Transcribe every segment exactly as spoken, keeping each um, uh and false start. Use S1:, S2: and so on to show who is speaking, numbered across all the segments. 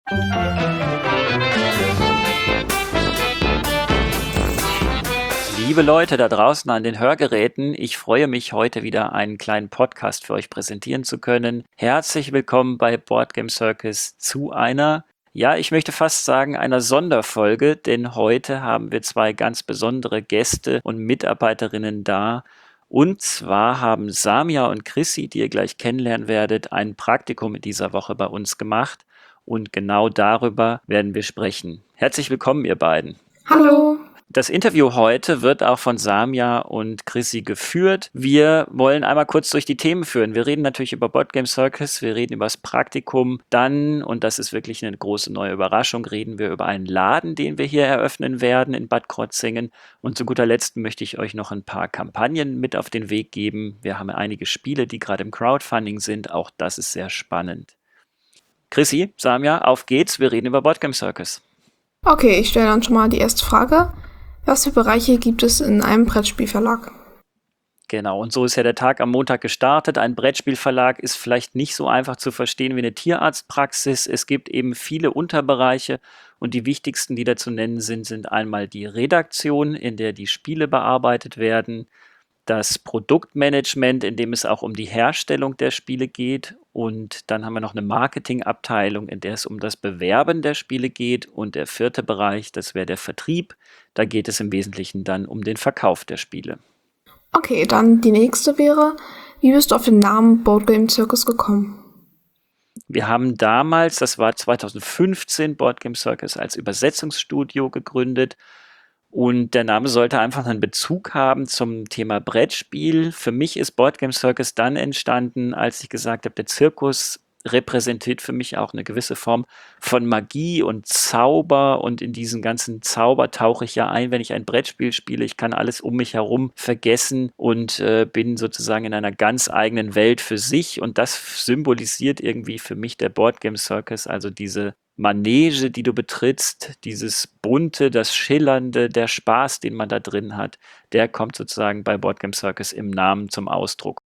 S1: Liebe Leute da draußen an den Hörgeräten, ich freue mich, heute wieder einen kleinen Podcast für euch präsentieren zu können. Herzlich willkommen bei Board Game Circus zu einer, ja, ich möchte fast sagen, einer Sonderfolge, denn heute haben wir zwei ganz besondere Gäste und Mitarbeiterinnen da. Und zwar haben Samia und Chrissy, die ihr gleich kennenlernen werdet, ein Praktikum in dieser Woche bei uns gemacht. Und genau darüber werden wir sprechen. Herzlich willkommen, ihr beiden.
S2: Hallo.
S1: Das Interview heute wird auch von Samia und Chrissy geführt. Wir wollen einmal kurz durch die Themen führen. Wir reden natürlich über Board Game Circus, wir reden über das Praktikum. Dann, und das ist wirklich eine große neue Überraschung, reden wir über einen Laden, den wir hier eröffnen werden in Bad Krozingen. Und zu guter Letzt möchte ich euch noch ein paar Kampagnen mit auf den Weg geben. Wir haben einige Spiele, die gerade im Crowdfunding sind. Auch das ist sehr spannend. Chrissy, Samia, auf geht's. Wir reden über Board Game Circus.
S2: Okay, ich stelle dann schon mal die erste Frage. Was für Bereiche gibt es in einem Brettspielverlag?
S1: Genau, und so ist ja der Tag am Montag gestartet. Ein Brettspielverlag ist vielleicht nicht so einfach zu verstehen wie eine Tierarztpraxis. Es gibt eben viele Unterbereiche und die wichtigsten, die da zu nennen sind, sind einmal die Redaktion, in der die Spiele bearbeitet werden, das Produktmanagement, in dem es auch um die Herstellung der Spiele geht, und dann haben wir noch eine Marketingabteilung, in der es um das Bewerben der Spiele geht, und der vierte Bereich, das wäre der Vertrieb. Da geht es im Wesentlichen dann um den Verkauf der Spiele.
S2: Okay, dann die nächste wäre, wie bist du auf den Namen Board Game Circus gekommen?
S1: Wir haben damals, das war zweitausendfünfzehn, Board Game Circus als Übersetzungsstudio gegründet. Und der Name sollte einfach einen Bezug haben zum Thema Brettspiel. Für mich ist Board Game Circus dann entstanden, als ich gesagt habe, der Zirkus repräsentiert für mich auch eine gewisse Form von Magie und Zauber. Und in diesen ganzen Zauber tauche ich ja ein, wenn ich ein Brettspiel spiele. Ich kann alles um mich herum vergessen und äh, bin sozusagen in einer ganz eigenen Welt für sich. Und das symbolisiert irgendwie für mich der Board Game Circus, also diese Manege, die du betrittst, dieses Bunte, das Schillernde, der Spaß, den man da drin hat, der kommt sozusagen bei Board Game Circus im Namen zum Ausdruck.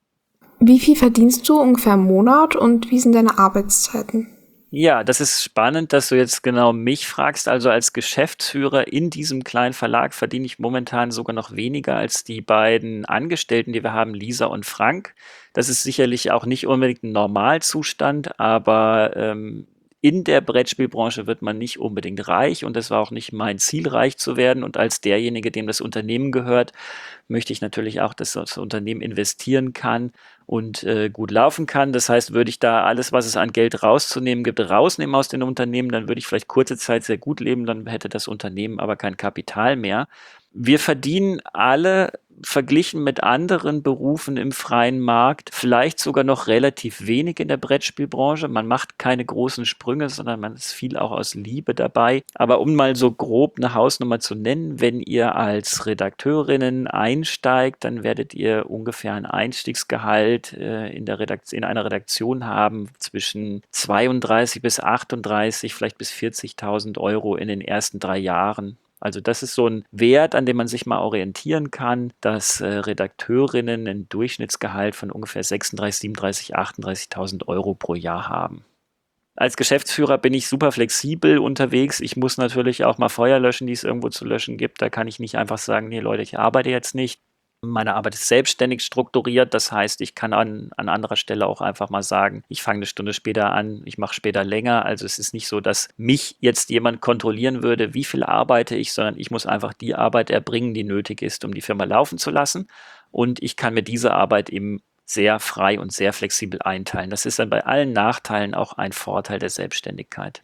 S2: Wie viel verdienst du ungefähr im Monat und wie sind deine Arbeitszeiten?
S1: Ja, das ist spannend, dass du jetzt genau mich fragst. Also als Geschäftsführer in diesem kleinen Verlag verdiene ich momentan sogar noch weniger als die beiden Angestellten, die wir haben, Lisa und Frank. Das ist sicherlich auch nicht unbedingt ein Normalzustand, aber ähm, in der Brettspielbranche wird man nicht unbedingt reich, und das war auch nicht mein Ziel, reich zu werden. Und als derjenige, dem das Unternehmen gehört, möchte ich natürlich auch, dass das Unternehmen investieren kann und äh, gut laufen kann. Das heißt, würde ich da alles, was es an Geld rauszunehmen gibt, rausnehmen aus den Unternehmen, dann würde ich vielleicht kurze Zeit sehr gut leben, dann hätte das Unternehmen aber kein Kapital mehr. Wir verdienen alle verglichen mit anderen Berufen im freien Markt vielleicht sogar noch relativ wenig in der Brettspielbranche. Man macht keine großen Sprünge, sondern man ist viel auch aus Liebe dabei. Aber um mal so grob eine Hausnummer zu nennen, wenn ihr als Redakteurinnen einsteigt, dann werdet ihr ungefähr ein Einstiegsgehalt äh, in der Redaktion, in einer Redaktion haben zwischen zweiunddreißig bis achtunddreißig, vielleicht bis vierzigtausend Euro in den ersten drei Jahren. Also das ist so ein Wert, an dem man sich mal orientieren kann, dass äh, Redakteurinnen ein Durchschnittsgehalt von ungefähr sechsunddreißig, siebenunddreißig, achtunddreißigtausend Euro pro Jahr haben. Als Geschäftsführer bin ich super flexibel unterwegs. Ich muss natürlich auch mal Feuer löschen, die es irgendwo zu löschen gibt. Da kann ich nicht einfach sagen, nee Leute, ich arbeite jetzt nicht. Meine Arbeit ist selbstständig strukturiert, das heißt, ich kann an, an anderer Stelle auch einfach mal sagen, ich fange eine Stunde später an, ich mache später länger. Also es ist nicht so, dass mich jetzt jemand kontrollieren würde, wie viel arbeite ich, sondern ich muss einfach die Arbeit erbringen, die nötig ist, um die Firma laufen zu lassen. Und ich kann mir diese Arbeit eben sehr frei und sehr flexibel einteilen. Das ist dann bei allen Nachteilen auch ein Vorteil der Selbstständigkeit.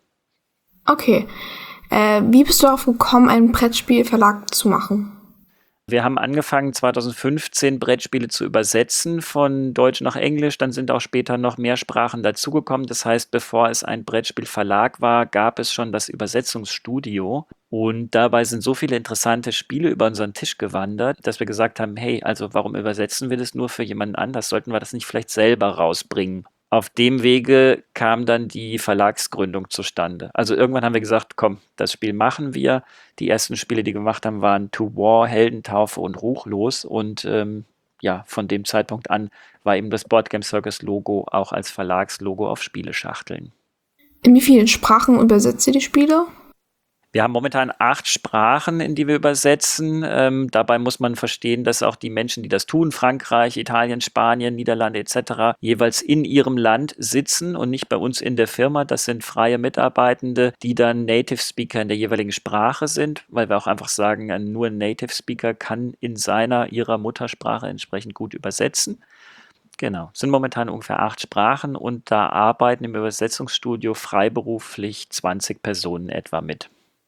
S2: Okay, äh, wie bist du darauf gekommen, einen Brettspielverlag zu machen?
S1: Wir haben angefangen, zweitausendfünfzehn Brettspiele zu übersetzen von Deutsch nach Englisch. Dann sind auch später noch mehr Sprachen dazugekommen. Das heißt, bevor es ein Brettspielverlag war, gab es schon das Übersetzungsstudio. Und dabei sind so viele interessante Spiele über unseren Tisch gewandert, dass wir gesagt haben, hey, also warum übersetzen wir das nur für jemanden anders? Sollten wir das nicht vielleicht selber rausbringen? Auf dem Wege kam dann die Verlagsgründung zustande. Also irgendwann haben wir gesagt, komm, das Spiel machen wir. Die ersten Spiele, die wir gemacht haben, waren To War, Heldentaufe und Ruchlos. Und ähm, ja, von dem Zeitpunkt an war eben das Board Game Circus Logo auch als Verlagslogo auf Spieleschachteln.
S2: In wie vielen Sprachen übersetzt ihr die Spiele?
S1: Wir haben momentan acht Sprachen, in die wir übersetzen. Ähm, dabei muss man verstehen, dass auch die Menschen, die das tun, Frankreich, Italien, Spanien, Niederlande et cetera, jeweils in ihrem Land sitzen und nicht bei uns in der Firma. Das sind freie Mitarbeitende, die dann Native Speaker in der jeweiligen Sprache sind, weil wir auch einfach sagen, nur ein Native Speaker kann in seiner, ihrer Muttersprache entsprechend gut übersetzen. Genau, es sind momentan ungefähr acht Sprachen und da arbeiten im Übersetzungsstudio freiberuflich zwanzig Personen etwa mit.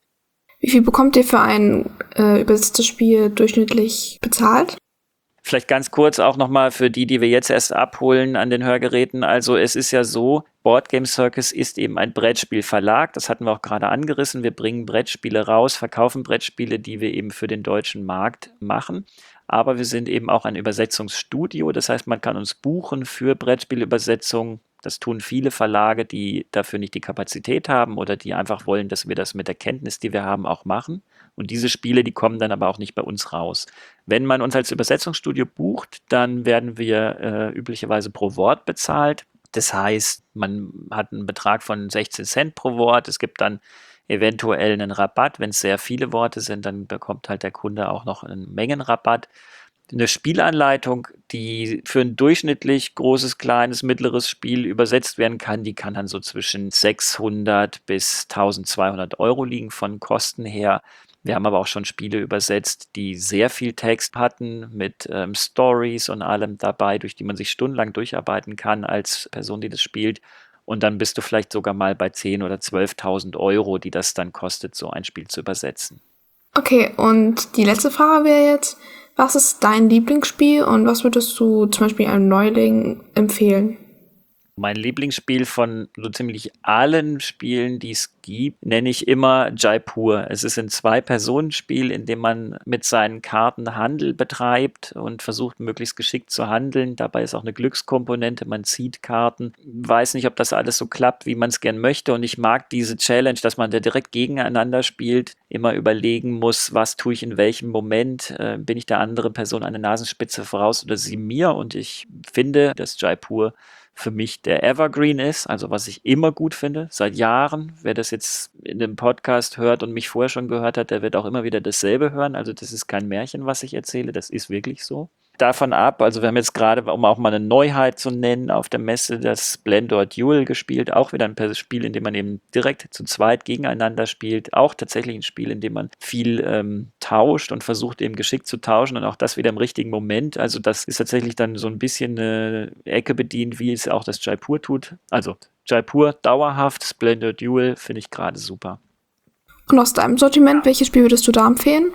S2: Wie viel bekommt ihr für ein äh, übersetztes Spiel durchschnittlich bezahlt?
S1: Vielleicht ganz kurz auch nochmal für die, die wir jetzt erst abholen an den Hörgeräten. Also es ist ja so, Board Game Circus ist eben ein Brettspielverlag. Das hatten wir auch gerade angerissen. Wir bringen Brettspiele raus, verkaufen Brettspiele, die wir eben für den deutschen Markt machen. Aber wir sind eben auch ein Übersetzungsstudio. Das heißt, man kann uns buchen für Brettspielübersetzungen. Das tun viele Verlage, die dafür nicht die Kapazität haben oder die einfach wollen, dass wir das mit der Kenntnis, die wir haben, auch machen. Und diese Spiele, die kommen dann aber auch nicht bei uns raus. Wenn man uns als Übersetzungsstudio bucht, dann werden wir äh, üblicherweise pro Wort bezahlt. Das heißt, man hat einen Betrag von sechzehn Cent pro Wort. Es gibt dann eventuell einen Rabatt. Wenn es sehr viele Worte sind, dann bekommt halt der Kunde auch noch einen Mengenrabatt. Eine Spielanleitung, die für ein durchschnittlich großes, kleines, mittleres Spiel übersetzt werden kann, die kann dann so zwischen sechshundert bis eintausendzweihundert Euro liegen von Kosten her. Wir haben aber auch schon Spiele übersetzt, die sehr viel Text hatten, mit ähm, Stories und allem dabei, durch die man sich stundenlang durcharbeiten kann als Person, die das spielt. Und dann bist du vielleicht sogar mal bei zehntausend oder zwölftausend Euro, die das dann kostet, so ein Spiel zu übersetzen.
S2: Okay, und die letzte Frage wäre jetzt, was ist dein Lieblingsspiel und was würdest du zum Beispiel einem Neuling empfehlen?
S1: Mein Lieblingsspiel von so ziemlich allen Spielen, die es gibt, nenne ich immer Jaipur. Es ist ein Zwei-Personen-Spiel, in dem man mit seinen Karten Handel betreibt und versucht, möglichst geschickt zu handeln. Dabei ist auch eine Glückskomponente, man zieht Karten. Weiß nicht, ob das alles so klappt, wie man es gern möchte. Und ich mag diese Challenge, dass man da direkt gegeneinander spielt, immer überlegen muss, was tue ich in welchem Moment. Äh, bin ich der anderen Person eine Nasenspitze voraus oder sie mir? Und ich finde, dass Jaipur für mich der Evergreen ist, also was ich immer gut finde, seit Jahren. Wer das jetzt in dem Podcast hört und mich vorher schon gehört hat, der wird auch immer wieder dasselbe hören. Also das ist kein Märchen, was ich erzähle, das ist wirklich so. Davon ab, also wir haben jetzt gerade, um auch mal eine Neuheit zu nennen, auf der Messe das Splendor Duel gespielt, auch wieder ein Spiel, in dem man eben direkt zu zweit gegeneinander spielt, auch tatsächlich ein Spiel, in dem man viel ähm, tauscht und versucht eben geschickt zu tauschen und auch das wieder im richtigen Moment, also das ist tatsächlich dann so ein bisschen eine Ecke bedient, wie es auch das Jaipur tut, also Jaipur dauerhaft, Splendor Duel finde ich gerade super.
S2: Und aus deinem Sortiment, welches Spiel würdest du da empfehlen?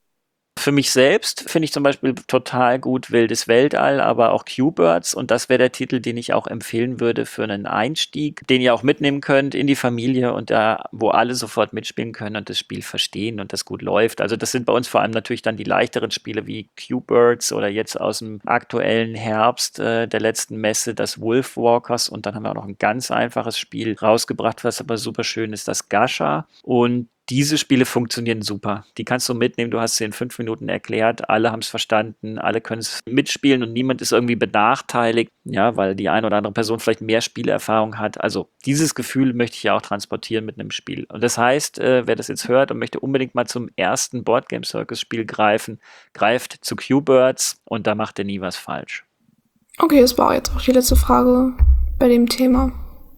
S1: Für mich selbst finde ich zum Beispiel total gut Wildes Weltall, aber auch Q-Birds und das wäre der Titel, den ich auch empfehlen würde für einen Einstieg, den ihr auch mitnehmen könnt in die Familie und da, wo alle sofort mitspielen können und das Spiel verstehen und das gut läuft. Also das sind bei uns vor allem natürlich dann die leichteren Spiele wie Q-Birds oder jetzt aus dem aktuellen Herbst äh, der letzten Messe das Wolfwalkers und dann haben wir auch noch ein ganz einfaches Spiel rausgebracht, was aber super schön ist, das Gacha und diese Spiele funktionieren super. Die kannst du mitnehmen, du hast sie in fünf Minuten erklärt, alle haben es verstanden, alle können es mitspielen und niemand ist irgendwie benachteiligt, ja, weil die eine oder andere Person vielleicht mehr Spielerfahrung hat. Also dieses Gefühl möchte ich ja auch transportieren mit einem Spiel. Und das heißt, äh, wer das jetzt hört und möchte unbedingt mal zum ersten Board Game Circus Spiel greifen, greift zu Q-Birds und da macht er nie was falsch.
S2: Okay, das war jetzt auch die letzte Frage bei dem Thema.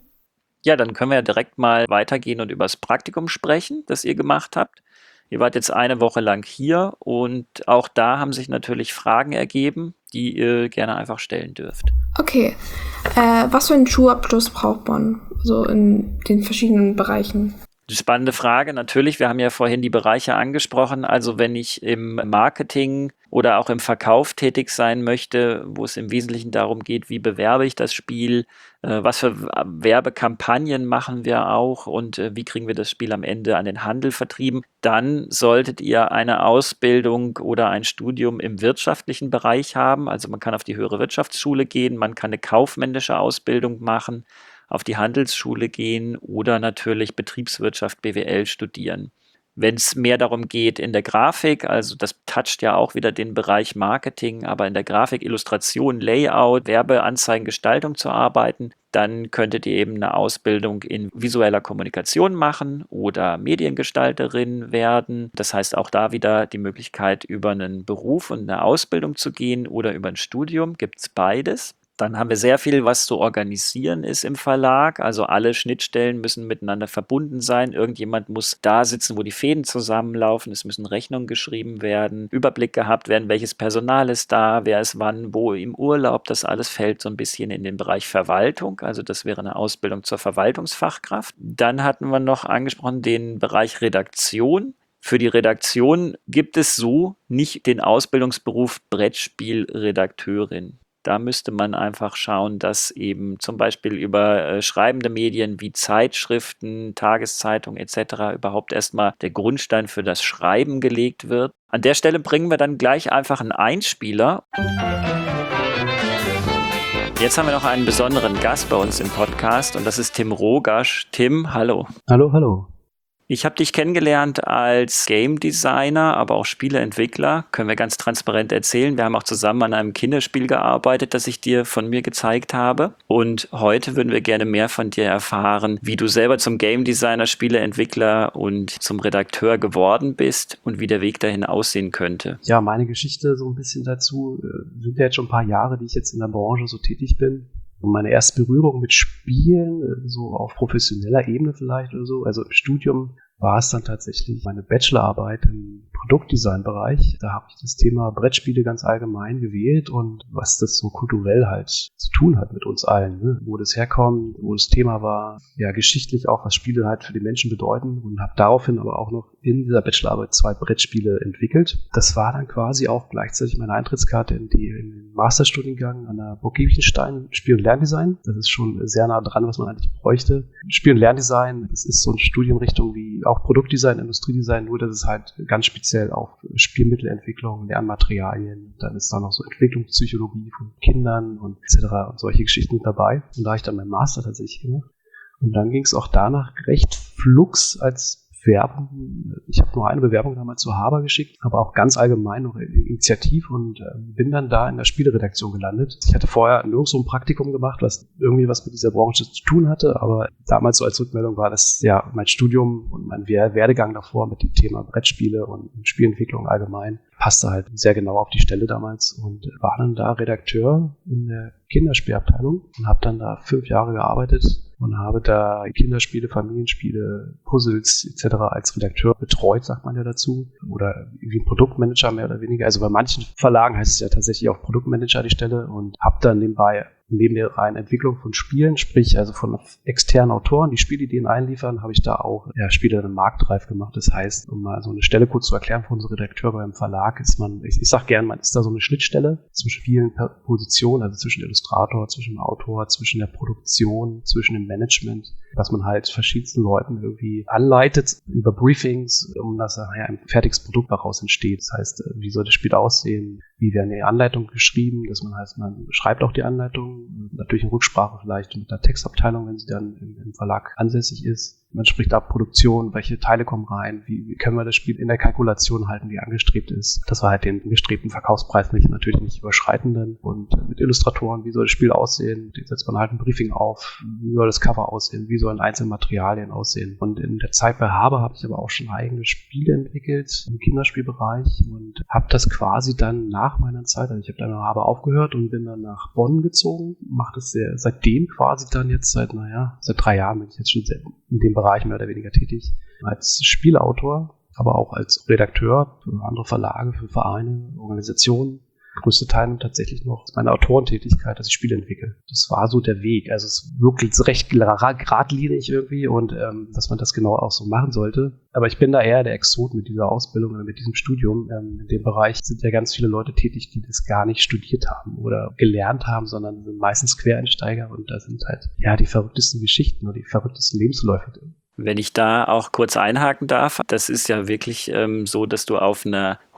S1: Ja, dann können wir ja direkt mal weitergehen und über das Praktikum sprechen, das ihr gemacht habt. Ihr wart jetzt eine Woche lang hier und auch da haben sich natürlich Fragen ergeben, die ihr gerne einfach stellen dürft.
S2: Okay, äh, was für einen Schulabschluss braucht man so in den verschiedenen Bereichen?
S1: Spannende Frage, natürlich. Wir haben ja vorhin die Bereiche angesprochen. Also wenn ich im Marketing oder auch im Verkauf tätig sein möchte, wo es im Wesentlichen darum geht, wie bewerbe ich das Spiel, äh, was für Werbekampagnen machen wir auch und äh, wie kriegen wir das Spiel am Ende an den Handel vertrieben, dann solltet ihr eine Ausbildung oder ein Studium im wirtschaftlichen Bereich haben. Also man kann auf die höhere Wirtschaftsschule gehen, man kann eine kaufmännische Ausbildung machen, auf die Handelsschule gehen oder natürlich Betriebswirtschaft B W L studieren. Wenn es mehr darum geht in der Grafik, also das toucht ja auch wieder den Bereich Marketing, aber in der Grafik, Illustration, Layout, Werbeanzeigen, Gestaltung zu arbeiten, dann könntet ihr eben eine Ausbildung in visueller Kommunikation machen oder Mediengestalterin werden. Das heißt auch da wieder die Möglichkeit, über einen Beruf und eine Ausbildung zu gehen oder über ein Studium, gibt es beides. Dann haben wir sehr viel, was zu organisieren ist im Verlag. Also alle Schnittstellen müssen miteinander verbunden sein. Irgendjemand muss da sitzen, wo die Fäden zusammenlaufen. Es müssen Rechnungen geschrieben werden, Überblick gehabt werden, welches Personal ist da, wer ist wann, wo im Urlaub. Das alles fällt so ein bisschen in den Bereich Verwaltung. Also das wäre eine Ausbildung zur Verwaltungsfachkraft. Dann hatten wir noch angesprochen den Bereich Redaktion. Für die Redaktion gibt es so nicht den Ausbildungsberuf Brettspielredakteurin. Da müsste man einfach schauen, dass eben zum Beispiel über äh, schreibende Medien wie Zeitschriften, Tageszeitungen et cetera überhaupt erstmal der Grundstein für das Schreiben gelegt wird. An der Stelle bringen wir dann gleich einfach einen Einspieler. Jetzt haben wir noch einen besonderen Gast bei uns im Podcast und das ist Tim Rogasch. Tim, hallo.
S3: Hallo, hallo.
S1: Ich habe dich kennengelernt als Game Designer, aber auch Spieleentwickler. Können wir ganz transparent erzählen. Wir haben auch zusammen an einem Kinderspiel gearbeitet, das ich dir von mir gezeigt habe. Und heute würden wir gerne mehr von dir erfahren, wie du selber zum Game Designer, Spieleentwickler und zum Redakteur geworden bist und wie der Weg dahin aussehen könnte.
S3: Ja, meine Geschichte so ein bisschen dazu äh, sind ja jetzt schon ein paar Jahre, die ich jetzt in der Branche so tätig bin. Und meine erste Berührung mit Spielen, so auf professioneller Ebene vielleicht oder so, also im Studium, war es dann tatsächlich meine Bachelorarbeit im Produktdesign-Bereich. Da habe ich das Thema Brettspiele ganz allgemein gewählt und was das so kulturell halt zu tun hat mit uns allen, ne? Wo das herkommt, wo das Thema war, ja geschichtlich auch, was Spiele halt für die Menschen bedeuten und habe daraufhin aber auch noch in dieser Bachelorarbeit zwei Brettspiele entwickelt. Das war dann quasi auch gleichzeitig meine Eintrittskarte in, die, in den Masterstudiengang an der Burg Giebichenstein, Spiel- und Lerndesign. Das ist schon sehr nah dran, was man eigentlich bräuchte. Spiel- und Lerndesign, das ist so eine Studienrichtung wie auch Produktdesign, Industriedesign, nur dass es halt ganz speziell auf Spielmittelentwicklung, Lernmaterialien, dann ist da noch so Entwicklungspsychologie von Kindern und et cetera und solche Geschichten mit dabei. Und da habe ich dann meinen Master tatsächlich gemacht. Und dann ging es auch danach recht flugs als Bewerbung. Ich habe nur eine Bewerbung damals zu Haber geschickt, aber auch ganz allgemein noch initiativ und äh, bin dann da in der Spieleredaktion gelandet. Ich hatte vorher nirgends so ein Praktikum gemacht, was irgendwie was mit dieser Branche zu tun hatte, aber damals so als Rückmeldung war das ja mein Studium und mein Werdegang davor mit dem Thema Brettspiele und Spielentwicklung allgemein passte halt sehr genau auf die Stelle damals und war dann da Redakteur in der Kinderspielabteilung und habe dann da fünf Jahre gearbeitet und habe da Kinderspiele, Familienspiele, Puzzles et cetera als Redakteur betreut, sagt man ja dazu, oder wie ein Produktmanager mehr oder weniger. Also bei manchen Verlagen heißt es ja tatsächlich auch Produktmanager die Stelle und habe dann nebenbei neben der reinen Entwicklung von Spielen, sprich also von externen Autoren, die Spielideen einliefern, habe ich da auch ja, Spiele dann marktreif gemacht. Das heißt, um mal so eine Stelle kurz zu erklären für unsere Redakteure beim Verlag, ist man, ich, ich sag gern, man ist da so eine Schnittstelle zwischen vielen Positionen, also zwischen Illustrator, zwischen dem Autor, zwischen der Produktion, zwischen dem Management, dass man halt verschiedensten Leuten irgendwie anleitet über Briefings, um dass nachher ein fertiges Produkt daraus entsteht. Das heißt, wie soll das Spiel aussehen? Wie werden die Anleitungen geschrieben? Dass man heißt, man schreibt auch die Anleitung, natürlich in Rücksprache vielleicht mit der Textabteilung, wenn sie dann im, im Verlag ansässig ist. Man spricht ab Produktion, welche Teile kommen rein, wie, wie können wir das Spiel in der Kalkulation halten, wie angestrebt ist. Das war halt den angestrebten Verkaufspreis nicht, natürlich nicht überschreitenden. Und mit Illustratoren, wie soll das Spiel aussehen? Da setzt man halt ein Briefing auf, wie soll das Cover aussehen, wie sollen einzelne Materialien aussehen. Und in der Zeit bei Haber habe ich aber auch schon eigene Spiele entwickelt im Kinderspielbereich und habe das quasi dann nach meiner Zeit, also ich habe dann bei Haber aufgehört und bin dann nach Bonn gezogen, mache das sehr, seitdem quasi dann jetzt seit, naja, seit drei Jahren bin ich jetzt schon sehr in dem Bereich mehr oder weniger tätig, als Spielautor, aber auch als Redakteur für andere Verlage, für Vereine, Organisationen. Der größte Teil tatsächlich noch meine Autorentätigkeit, dass ich Spiele entwickle. Das war so der Weg. Also es ist wirklich recht geradlinig irgendwie und ähm, dass man das genau auch so machen sollte. Aber ich bin da eher der Exot mit dieser Ausbildung oder mit diesem Studium. Ähm, in dem Bereich sind ja ganz viele Leute tätig, die das gar nicht studiert haben oder gelernt haben, sondern sind meistens Quereinsteiger und da sind halt ja die verrücktesten Geschichten oder die verrücktesten Lebensläufe drin.
S1: Wenn ich da auch kurz einhaken darf, das ist ja wirklich ähm, so, dass du auf einer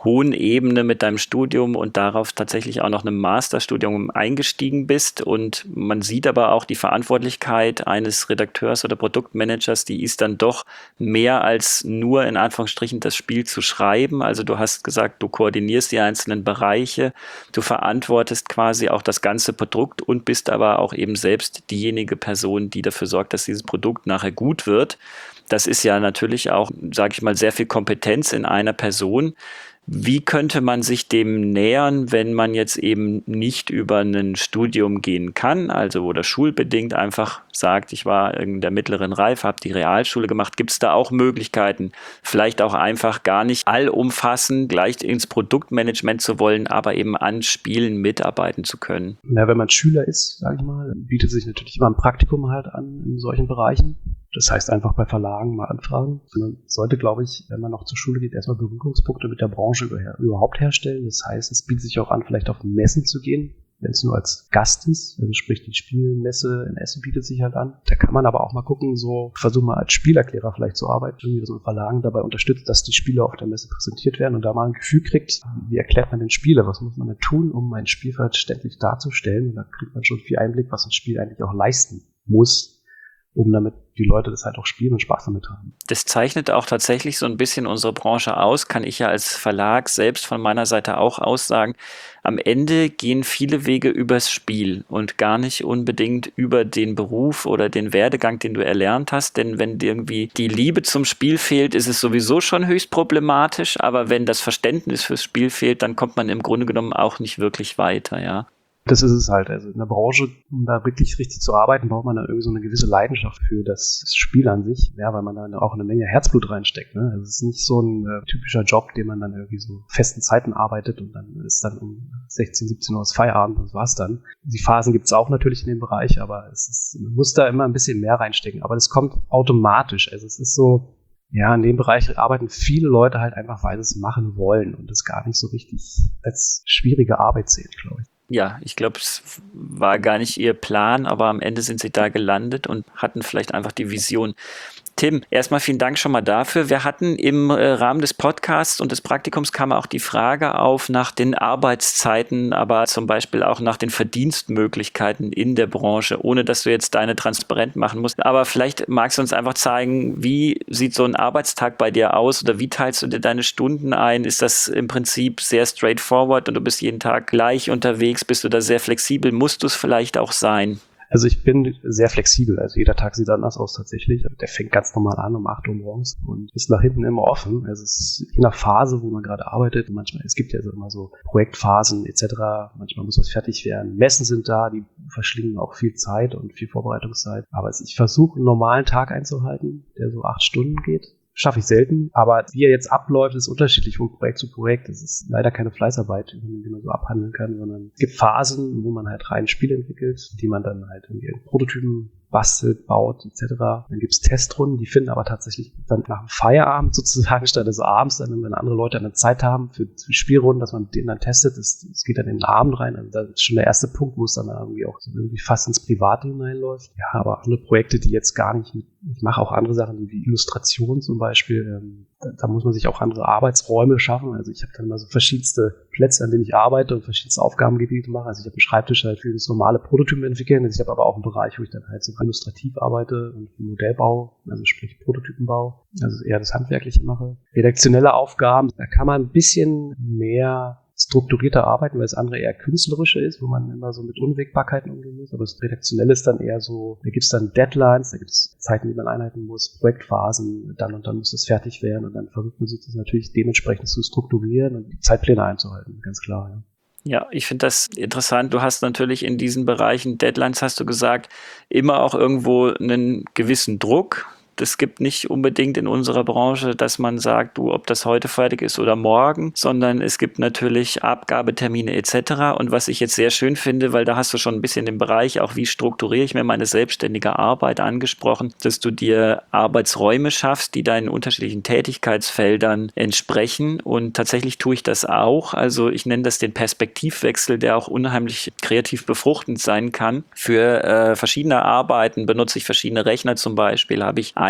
S1: hohen Ebene mit deinem Studium und darauf tatsächlich auch noch einem Masterstudium eingestiegen bist. Und man sieht aber auch die Verantwortlichkeit eines Redakteurs oder Produktmanagers, die ist dann doch mehr als nur in Anführungsstrichen das Spiel zu schreiben. Also du hast gesagt, du koordinierst die einzelnen Bereiche, du verantwortest quasi auch das ganze Produkt und bist aber auch eben selbst diejenige Person, die dafür sorgt, dass dieses Produkt nachher gut wird. Das ist ja natürlich auch, sage ich mal, sehr viel Kompetenz in einer Person. Wie könnte man sich dem nähern, wenn man jetzt eben nicht über ein Studium gehen kann, also oder schulbedingt einfach sagt, ich war in der mittleren Reife, habe die Realschule gemacht. Gibt es da auch Möglichkeiten, vielleicht auch einfach gar nicht allumfassend gleich ins Produktmanagement zu wollen, aber eben an Spielen mitarbeiten zu können?
S3: Ja, wenn man Schüler ist, sage ich mal, bietet sich natürlich immer ein Praktikum halt an in solchen Bereichen. Das heißt, einfach bei Verlagen mal anfragen. Man sollte, glaube ich, wenn man noch zur Schule geht, erstmal Berührungspunkte mit der Branche überhaupt herstellen. Das heißt, es bietet sich auch an, vielleicht auf Messen zu gehen, wenn es nur als Gast ist. Also sprich, die Spielmesse in Essen bietet sich halt an. Da kann man aber auch mal gucken, so versuchen mal als Spielerklärer vielleicht zu arbeiten, irgendwie, dass man Verlagen dabei unterstützt, dass die Spiele auf der Messe präsentiert werden und da mal ein Gefühl kriegt, wie erklärt man den Spieler, was muss man denn tun, um ein Spiel verständlich darzustellen. Und da kriegt man schon viel Einblick, was ein Spiel eigentlich auch leisten muss, um damit die Leute das halt auch spielen und Spaß damit haben.
S1: Das zeichnet auch tatsächlich so ein bisschen unsere Branche aus, kann ich ja als Verlag selbst von meiner Seite auch aussagen. Am Ende gehen viele Wege übers Spiel und gar nicht unbedingt über den Beruf oder den Werdegang, den du erlernt hast. Denn wenn dir irgendwie die Liebe zum Spiel fehlt, ist es sowieso schon höchst problematisch. Aber wenn das Verständnis fürs Spiel fehlt, dann kommt man im Grunde genommen auch nicht wirklich weiter, ja.
S3: Das ist es halt. Also in der Branche, um da wirklich richtig zu arbeiten, braucht man da irgendwie so eine gewisse Leidenschaft für das Spiel an sich. Ja, weil man da auch eine Menge Herzblut reinsteckt. Ne? Also es ist nicht so ein äh, typischer Job, den man dann irgendwie so festen Zeiten arbeitet und dann ist dann um sechzehn, siebzehn Uhr das Feierabend und das war's dann. Die Phasen gibt's auch natürlich in dem Bereich, aber es ist, man muss da immer ein bisschen mehr reinstecken. Aber das kommt automatisch. Also es ist so, ja, in dem Bereich arbeiten viele Leute halt einfach, weil sie es machen wollen und das gar nicht so richtig als schwierige Arbeit sehen, glaube ich.
S1: Ja, ich glaube, es war gar nicht ihr Plan, aber am Ende sind sie da gelandet und hatten vielleicht einfach die Vision. Tim, erstmal vielen Dank schon mal dafür. Wir hatten im äh, Rahmen des Podcasts und des Praktikums kam auch die Frage auf nach den Arbeitszeiten, aber zum Beispiel auch nach den Verdienstmöglichkeiten in der Branche, ohne dass du jetzt deine transparent machen musst. Aber vielleicht magst du uns einfach zeigen, wie sieht so ein Arbeitstag bei dir aus oder wie teilst du dir deine Stunden ein? Ist das im Prinzip sehr straightforward und du bist jeden Tag gleich unterwegs? Bist du da sehr flexibel? Musst du es vielleicht auch sein?
S3: Also ich bin sehr flexibel, also jeder Tag sieht anders aus tatsächlich. Der fängt ganz normal an um acht Uhr morgens und ist nach hinten immer offen. Also es ist je nach Phase, wo man gerade arbeitet. Manchmal, es gibt ja so immer so Projektphasen et cetera. Manchmal muss was fertig werden. Messen sind da, die verschlingen auch viel Zeit und viel Vorbereitungszeit. Aber ich versuche einen normalen Tag einzuhalten, der so acht Stunden geht. Schaffe ich selten, aber wie er jetzt abläuft, ist unterschiedlich von Projekt zu Projekt. Es ist leider keine Fleißarbeit, die man so abhandeln kann, sondern es gibt Phasen, wo man halt rein Spiele entwickelt, die man dann halt irgendwie in Prototypen bastelt, baut et cetera. Dann gibt's Testrunden, die finden aber tatsächlich dann nach dem Feierabend sozusagen statt des Abends, dann wenn andere Leute eine Zeit haben für, für Spielrunden, dass man mit denen dann testet. Das, das geht dann in den Abend rein. Also das ist schon der erste Punkt, wo es dann irgendwie auch so irgendwie fast ins Private hineinläuft. Ja, aber andere Projekte, die jetzt gar nicht mit, ich mache auch andere Sachen wie Illustration zum Beispiel. Ähm, da, da muss man sich auch andere Arbeitsräume schaffen. Also ich habe dann mal so verschiedenste Plätze, an denen ich arbeite und verschiedenste Aufgabengebiete mache. Also ich habe einen Schreibtisch halt für das normale Prototypen entwickeln. Also ich habe aber auch einen Bereich, wo ich dann halt so illustrativ arbeite und Modellbau, also sprich Prototypenbau, also eher das Handwerkliche mache. Redaktionelle Aufgaben, da kann man ein bisschen mehr strukturierter arbeiten, weil das andere eher künstlerische ist, wo man immer so mit Unwägbarkeiten umgehen muss. Aber das Redaktionelle ist dann eher so, da gibt es dann Deadlines, da gibt es Zeiten, die man einhalten muss, Projektphasen, dann und dann muss das fertig werden und dann versucht man sich das natürlich dementsprechend zu strukturieren und die Zeitpläne einzuhalten, ganz klar, ja.
S1: Ja, ich finde das interessant. Du hast natürlich in diesen Bereichen, Deadlines hast du gesagt, immer auch irgendwo einen gewissen Druck. Es gibt nicht unbedingt in unserer Branche, dass man sagt, du, ob das heute fertig ist oder morgen, sondern es gibt natürlich Abgabetermine et cetera. Und was ich jetzt sehr schön finde, weil da hast du schon ein bisschen den Bereich, auch wie strukturiere ich mir meine selbstständige Arbeit angesprochen, dass du dir Arbeitsräume schaffst, die deinen unterschiedlichen Tätigkeitsfeldern entsprechen. Und tatsächlich tue ich das auch. Also ich nenne das den Perspektivwechsel, der auch unheimlich kreativ befruchtend sein kann. Für äh, verschiedene Arbeiten benutze ich verschiedene Rechner zum Beispiel, habe ich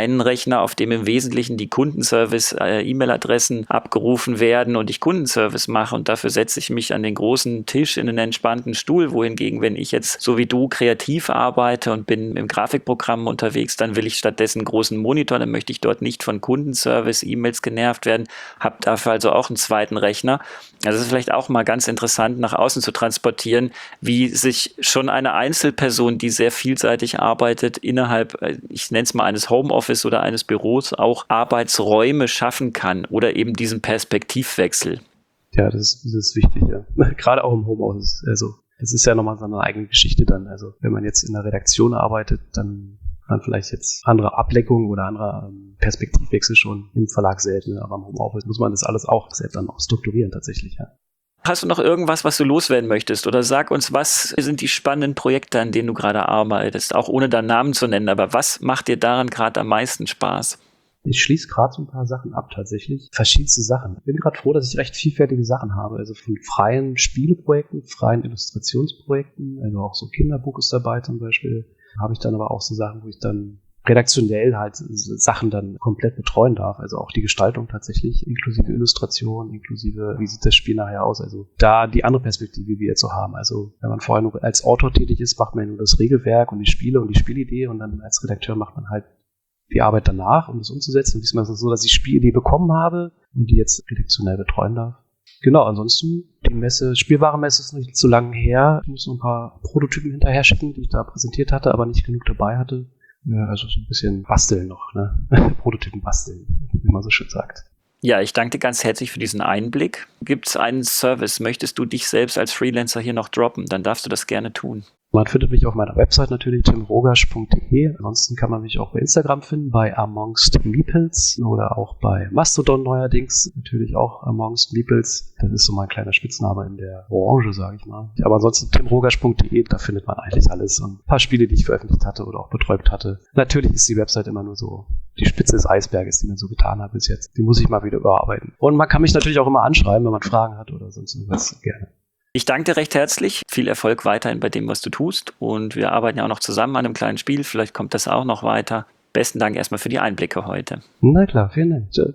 S1: einen Rechner, auf dem im Wesentlichen die Kundenservice-E-Mail-Adressen abgerufen werden und ich Kundenservice mache und dafür setze ich mich an den großen Tisch in einen entspannten Stuhl, wohingegen, wenn ich jetzt so wie du kreativ arbeite und bin im Grafikprogramm unterwegs, dann will ich stattdessen einen großen Monitor, dann möchte ich dort nicht von Kundenservice, E-Mails genervt werden, habe dafür also auch einen zweiten Rechner. Also es ist vielleicht auch mal ganz interessant, nach außen zu transportieren, wie sich schon eine Einzelperson, die sehr vielseitig arbeitet, innerhalb, ich nenne es mal eines Homeoffice oder eines Büros, auch Arbeitsräume schaffen kann oder eben diesen Perspektivwechsel.
S3: Ja, das, das ist wichtig, ja. Gerade auch im Homeoffice. Also, das ist ja nochmal so eine eigene Geschichte dann. Also, wenn man jetzt in der Redaktion arbeitet, dann hat man vielleicht jetzt andere Ablenkungen oder andere ähm, Perspektivwechsel schon im Verlag selten. Aber im Homeoffice muss man das alles auch selbst dann auch strukturieren tatsächlich, ja.
S1: Hast du noch irgendwas, was du loswerden möchtest? Oder sag uns, was sind die spannenden Projekte, an denen du gerade arbeitest? Auch ohne deinen Namen zu nennen, aber was macht dir daran gerade am meisten Spaß?
S3: Ich schließe gerade so ein paar Sachen ab tatsächlich. Verschiedenste Sachen. Ich bin gerade froh, dass ich recht vielfältige Sachen habe. Also von freien Spieleprojekten, freien Illustrationsprojekten, also auch so Kinderbuch ist dabei zum Beispiel. Habe ich dann aber auch so Sachen, wo ich dann redaktionell halt Sachen dann komplett betreuen darf. Also auch die Gestaltung tatsächlich, inklusive Illustration, inklusive, wie sieht das Spiel nachher aus. Also da die andere Perspektive, die wir jetzt so haben. Also wenn man vorher nur als Autor tätig ist, macht man nur das Regelwerk und die Spiele und die Spielidee und dann als Redakteur macht man halt die Arbeit danach, um das umzusetzen. Und diesmal ist es so, dass ich Spielidee bekommen habe und die jetzt redaktionell betreuen darf. Genau, ansonsten die Messe, Spielwarenmesse ist nicht so lange her. Ich muss noch ein paar Prototypen hinterher schicken, die ich da präsentiert hatte, aber nicht genug dabei hatte. Ja, also so ein bisschen basteln noch, ne? Prototypen basteln, wie man so schön sagt.
S1: Ja, ich danke dir ganz herzlich für diesen Einblick. Gibt es einen Service? Möchtest du dich selbst als Freelancer hier noch droppen? Dann darfst du das gerne tun.
S3: Man findet mich auf meiner Website natürlich, tim rogasch punkt de. Ansonsten kann man mich auch bei Instagram finden, bei Amongst Meeples oder auch bei Mastodon neuerdings, natürlich auch Amongst Meeples. Das ist so mein kleiner Spitzname in der Branche, sage ich mal. Aber ansonsten tim rogasch punkt de, da findet man eigentlich alles und ein paar Spiele, die ich veröffentlicht hatte oder auch betreut hatte. Natürlich ist die Website immer nur so die Spitze des Eisberges, die man so getan hat bis jetzt. Die muss ich mal wieder überarbeiten. Und man kann mich natürlich auch immer anschreiben, wenn man Fragen hat oder sonst irgendwas, gerne.
S1: Ich danke dir recht herzlich. Viel Erfolg weiterhin bei dem, was du tust. Und wir arbeiten ja auch noch zusammen an einem kleinen Spiel. Vielleicht kommt das auch noch weiter. Besten Dank erstmal für die Einblicke heute.
S3: Na klar, vielen Dank. Tschö.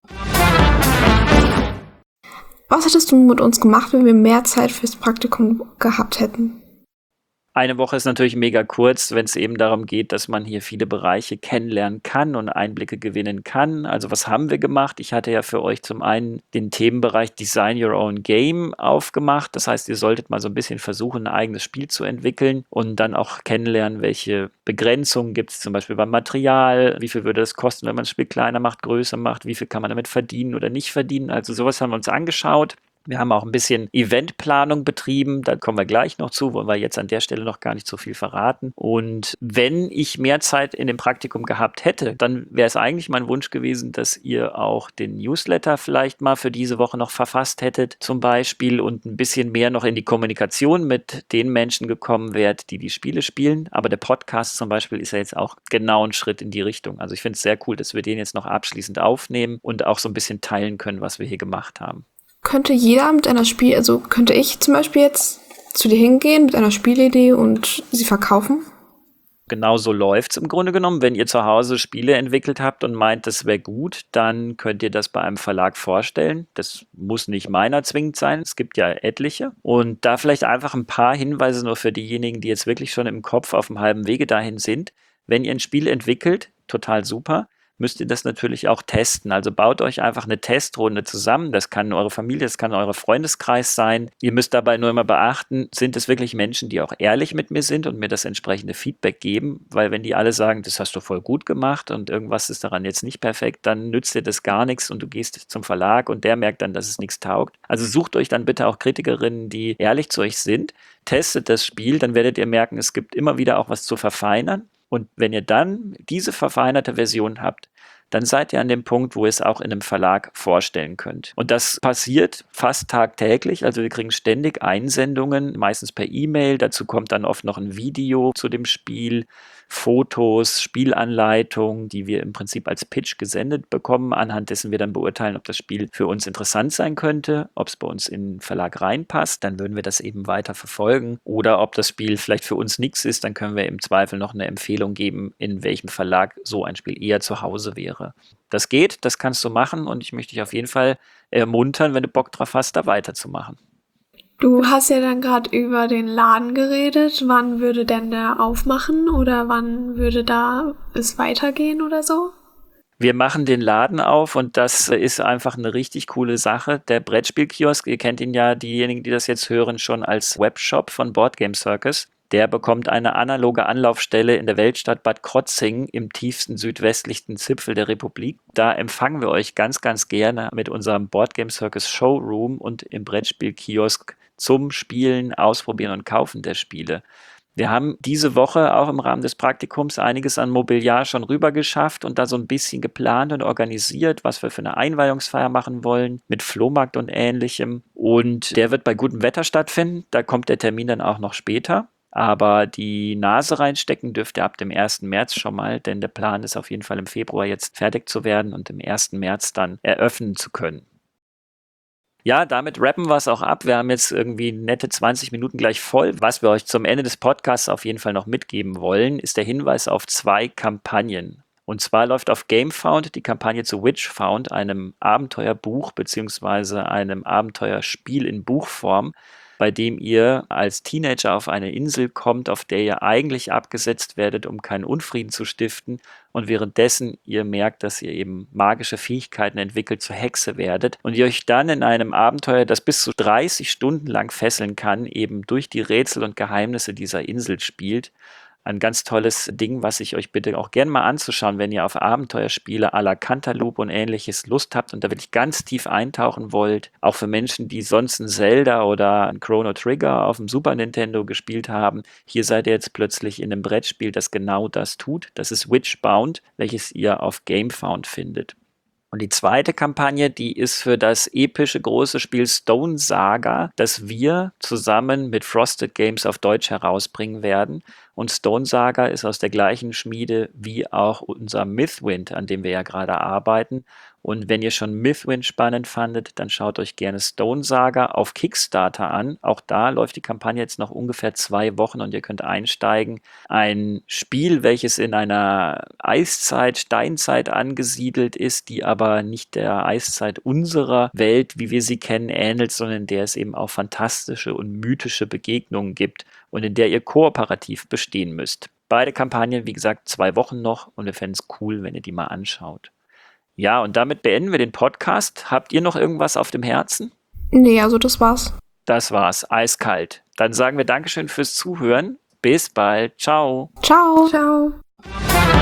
S2: Was hättest du mit uns gemacht, wenn wir mehr Zeit fürs Praktikum gehabt hätten?
S1: Eine Woche ist natürlich mega kurz, wenn es eben darum geht, dass man hier viele Bereiche kennenlernen kann und Einblicke gewinnen kann. Also was haben wir gemacht? Ich hatte ja für euch zum einen den Themenbereich Design Your Own Game aufgemacht. Das heißt, ihr solltet mal so ein bisschen versuchen, ein eigenes Spiel zu entwickeln und dann auch kennenlernen, welche Begrenzungen gibt es zum Beispiel beim Material. Wie viel würde das kosten, wenn man das Spiel kleiner macht, größer macht? Wie viel kann man damit verdienen oder nicht verdienen? Also sowas haben wir uns angeschaut. Wir haben auch ein bisschen Eventplanung betrieben, da kommen wir gleich noch zu, wollen wir jetzt an der Stelle noch gar nicht so viel verraten. Und wenn ich mehr Zeit in dem Praktikum gehabt hätte, dann wäre es eigentlich mein Wunsch gewesen, dass ihr auch den Newsletter vielleicht mal für diese Woche noch verfasst hättet, zum Beispiel, und ein bisschen mehr noch in die Kommunikation mit den Menschen gekommen wärt, die die Spiele spielen. Aber der Podcast zum Beispiel ist ja jetzt auch genau ein Schritt in die Richtung. Also ich finde es sehr cool, dass wir den jetzt noch abschließend aufnehmen und auch so ein bisschen teilen können, was wir hier gemacht haben.
S2: Könnte jeder mit einer Spiel, also könnte ich zum Beispiel jetzt zu dir hingehen mit einer Spielidee und sie verkaufen?
S1: Genau so läuft es im Grunde genommen. Wenn ihr zu Hause Spiele entwickelt habt und meint, das wäre gut, dann könnt ihr das bei einem Verlag vorstellen. Das muss nicht meiner zwingend sein. Es gibt ja etliche. Und da vielleicht einfach ein paar Hinweise nur für diejenigen, die jetzt wirklich schon im Kopf auf dem halben Wege dahin sind. Wenn ihr ein Spiel entwickelt, total super, müsst ihr das natürlich auch testen. Also baut euch einfach eine Testrunde zusammen. Das kann eure Familie, das kann euer Freundeskreis sein. Ihr müsst dabei nur immer beachten, sind es wirklich Menschen, die auch ehrlich mit mir sind und mir das entsprechende Feedback geben? Weil wenn die alle sagen, das hast du voll gut gemacht und irgendwas ist daran jetzt nicht perfekt, dann nützt dir das gar nichts und du gehst zum Verlag und der merkt dann, dass es nichts taugt. Also sucht euch dann bitte auch Kritikerinnen, die ehrlich zu euch sind. Testet das Spiel, dann werdet ihr merken, es gibt immer wieder auch was zu verfeinern. Und wenn ihr dann diese verfeinerte Version habt, dann seid ihr an dem Punkt, wo ihr es auch in einem Verlag vorstellen könnt. Und das passiert fast tagtäglich. Also wir kriegen ständig Einsendungen, meistens per E-Mail. Dazu kommt dann oft noch ein Video zu dem Spiel, Fotos, Spielanleitungen, die wir im Prinzip als Pitch gesendet bekommen, anhand dessen wir dann beurteilen, ob das Spiel für uns interessant sein könnte, ob es bei uns in den Verlag reinpasst, dann würden wir das eben weiter verfolgen, oder ob das Spiel vielleicht für uns nichts ist, dann können wir im Zweifel noch eine Empfehlung geben, in welchem Verlag so ein Spiel eher zu Hause wäre. Das geht, das kannst du machen, und ich möchte dich auf jeden Fall ermuntern, wenn du Bock drauf hast, da weiterzumachen.
S4: Du hast ja dann gerade über den Laden geredet. Wann würde denn der aufmachen oder wann würde da es weitergehen oder so?
S1: Wir machen den Laden auf, und das ist einfach eine richtig coole Sache. Der Brettspielkiosk, ihr kennt ihn ja, diejenigen, die das jetzt hören, schon als Webshop von Board Game Circus. Der bekommt eine analoge Anlaufstelle in der Weltstadt Bad Krotzing im tiefsten südwestlichsten Zipfel der Republik. Da empfangen wir euch ganz, ganz gerne mit unserem Board Game Circus Showroom und im Brettspielkiosk zum Spielen, Ausprobieren und Kaufen der Spiele. Wir haben diese Woche auch im Rahmen des Praktikums einiges an Mobiliar schon rüber geschafft und da so ein bisschen geplant und organisiert, was wir für eine Einweihungsfeier machen wollen, mit Flohmarkt und Ähnlichem. Und der wird bei gutem Wetter stattfinden. Da kommt der Termin dann auch noch später. Aber die Nase reinstecken dürft ihr ab dem ersten März schon mal, denn der Plan ist auf jeden Fall im Februar jetzt fertig zu werden und im ersten März dann eröffnen zu können. Ja, damit rappen wir es auch ab. Wir haben jetzt irgendwie nette zwanzig Minuten gleich voll. Was wir euch zum Ende des Podcasts auf jeden Fall noch mitgeben wollen, ist der Hinweis auf zwei Kampagnen. Und zwar läuft auf GameFound die Kampagne zu Witchfound, einem Abenteuerbuch bzw. einem Abenteuerspiel in Buchform, bei dem ihr als Teenager auf eine Insel kommt, auf der ihr eigentlich abgesetzt werdet, um keinen Unfrieden zu stiften, und währenddessen ihr merkt, dass ihr eben magische Fähigkeiten entwickelt, zur Hexe werdet und ihr euch dann in einem Abenteuer, das bis zu dreißig Stunden lang fesseln kann, eben durch die Rätsel und Geheimnisse dieser Insel spielt. Ein ganz tolles Ding, was ich euch bitte auch gerne mal anzuschauen, wenn ihr auf Abenteuerspiele à la Cantaloupe und Ähnliches Lust habt und da wirklich ganz tief eintauchen wollt. Auch für Menschen, die sonst ein Zelda oder ein Chrono Trigger auf dem Super Nintendo gespielt haben. Hier seid ihr jetzt plötzlich in einem Brettspiel, das genau das tut. Das ist Witchbound, welches ihr auf GameFound findet. Und die zweite Kampagne, die ist für das epische große Spiel Stone Saga, das wir zusammen mit Frosted Games auf Deutsch herausbringen werden. Und Stone Saga ist aus der gleichen Schmiede wie auch unser Mythwind, an dem wir ja gerade arbeiten. Und wenn ihr schon Mythwind spannend fandet, dann schaut euch gerne Stone Saga auf Kickstarter an. Auch da läuft die Kampagne jetzt noch ungefähr zwei Wochen und ihr könnt einsteigen. Ein Spiel, welches in einer Eiszeit, Steinzeit angesiedelt ist, die aber nicht der Eiszeit unserer Welt, wie wir sie kennen, ähnelt, sondern in der es eben auch fantastische und mythische Begegnungen gibt und in der ihr kooperativ bestehen müsst. Beide Kampagnen, wie gesagt, zwei Wochen noch, und wir fänden es cool, wenn ihr die mal anschaut. Ja, und damit beenden wir den Podcast. Habt ihr noch irgendwas auf dem Herzen?
S2: Nee, also das war's.
S1: Das war's, eiskalt. Dann sagen wir Dankeschön fürs Zuhören. Bis bald. Ciao.
S2: Ciao.
S4: Ciao.